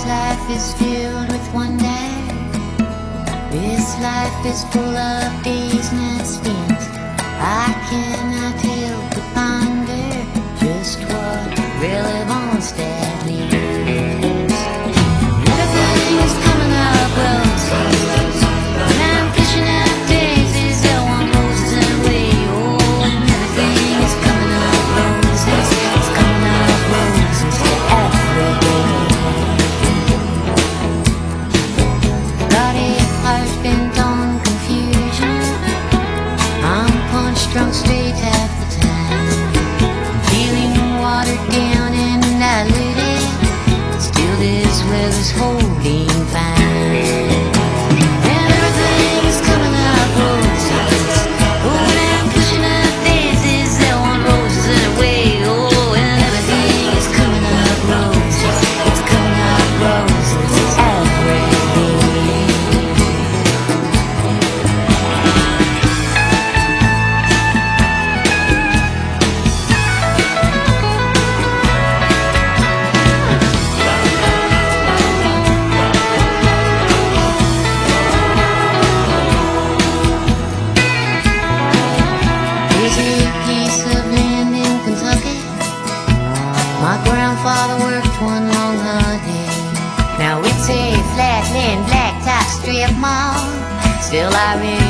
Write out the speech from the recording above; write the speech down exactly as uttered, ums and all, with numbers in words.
life is filled with wonder. This life is full of days, nights, spins. I cannot help but ponder just what relevance that means. Everything is coming up roses, and I'm fishing out daisies that want roses in a way. Oh, and everything is coming up roses, it's coming up roses every day. Body heart bent on confusion, I'm punch drunk straight half the time, feeling watered down and diluted. Still this weather's holding fine, and everything is coming up roses. Oh, and I'm pushing up daisies that want roses in a way. Oh, and everything is coming up roses, it's coming up roses every day. Piece of land in Kentucky, my grandfather worked one long hard day. Now it's a flatland blacktop strip mall, still I really